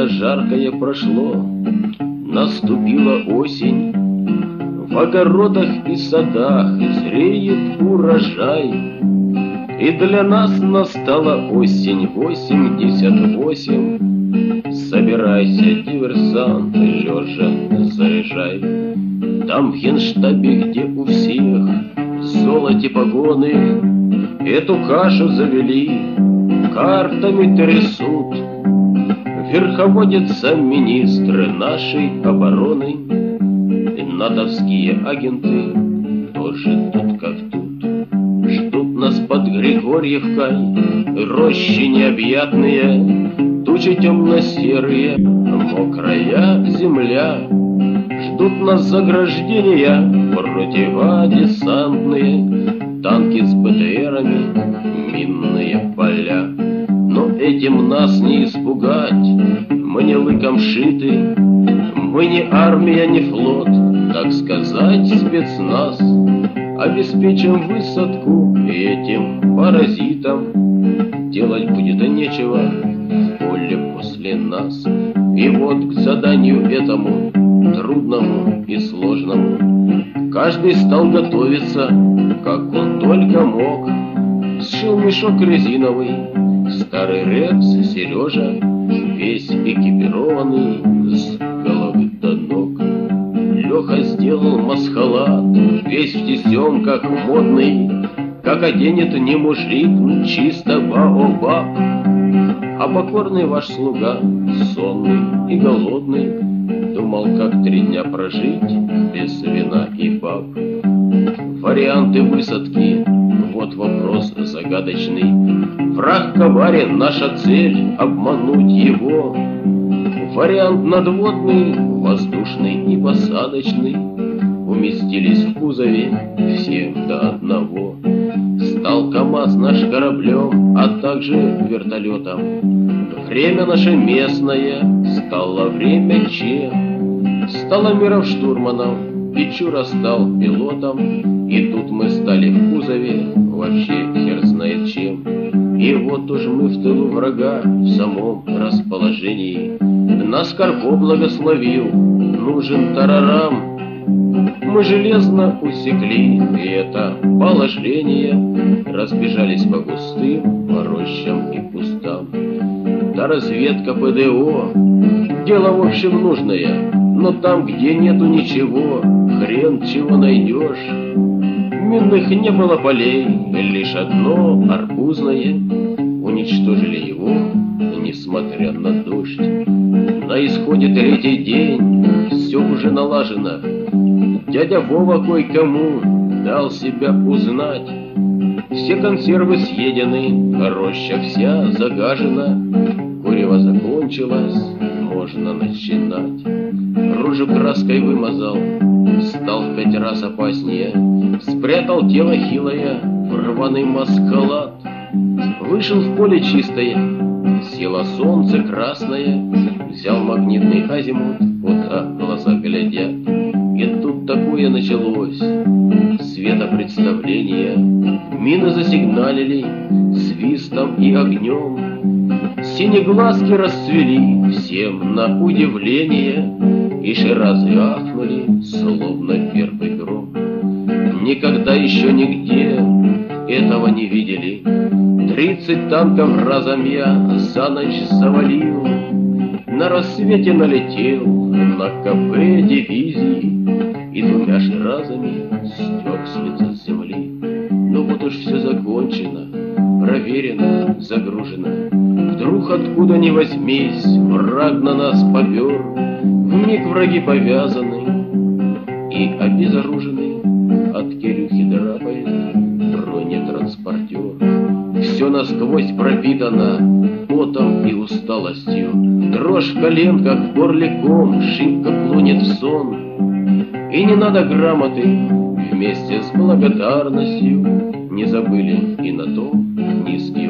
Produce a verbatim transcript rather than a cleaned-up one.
Лето жаркое прошло, наступила осень. В огородах и садах зреет урожай, и для нас настала осень восемьдесят восемь. Собирайся, диверсант, лежа заряжай. Там в генштабе, где у всех в золоте погоны, эту кашу завели, картами трясут. Верховодятся министры нашей обороны, и натовские агенты тоже тут как тут. Ждут нас под Григорьевкой рощи необъятные, тучи темно-серые, мокрая земля. Ждут нас заграждения противодесантные, танки с БТРами, минные поля. Но этим нас не испугать, мы не лыком шиты, мы не армия, не флот, так сказать, спецназ. Обеспечим высадку этим паразитам, делать будет нечего в поле после нас. И вот к заданию этому, трудному и сложному, каждый стал готовиться, как он только мог. Сшил мешок резиновый старый Рекс Сережа, весь экипированный с головы до ног. Леха сделал масхалат, весь в тесемках модный, как оденет не мужик, чисто баобаб. А покорный ваш слуга, сонный и голодный, думал, как три дня прожить без вина и баб. Варианты высадки, вот вопрос загадочный. Враг коварен, наша цель — обмануть его. Вариант надводный, воздушный и посадочный. Уместились в кузове все до одного. Стал КамАЗ наш кораблем, а также вертолетом. Время наше местное, стало время Че. Столомиров штурманом, Печура стал пилотом. И тут мы стали в кузове, вообще хер знает чем. И вот уж мы в тылу врага, в самом расположении. Нас Карпо благословил, нужен тарарам. Мы железно усекли и это положение, разбежались по густым, по рощам и кустам. Да разведка ПДО, дело в общем нужное, но там, где нету ничего, хрен чего найдешь. Минных не было полей, лишь одно арбузное. Уничтожили его, несмотря на дождь. На исходе третий день, все уже налажено. Дядя Вова кое-кому дал себя узнать. Все консервы съедены, роща вся загажена. Курево закончилось, можно начинать. Рожу краской вымазал, стал в пять раз опаснее. Спрятал тело хилое в рваный маскалат. Вышел в поле чистое, село солнце красное. Взял магнитный азимут, куда глаза глядят. И тут такое началось светопредставление. Мины засигналили свистом и огнем. Синеглазки расцвели всем на удивление. И ширазы ахнули, словно первый гром. Никогда еще нигде этого не видели. Тридцать танков разом я за ночь завалил. На рассвете налетел на КП дивизии и двумя же разами стер с лица земли. Ну вот уж все закончено, проверено, загружено. Вдруг откуда ни возьмись, враг на нас попер. Вмиг враги повязаны и обезоружены. От Кирюхи драпает бронетранспортер. Все насквозь пропитано потом и усталостью. Дрожь в коленках, в горле ком, шибко клонит в сон. И не надо грамоты, вместе с благодарностью не забыли и на том низкий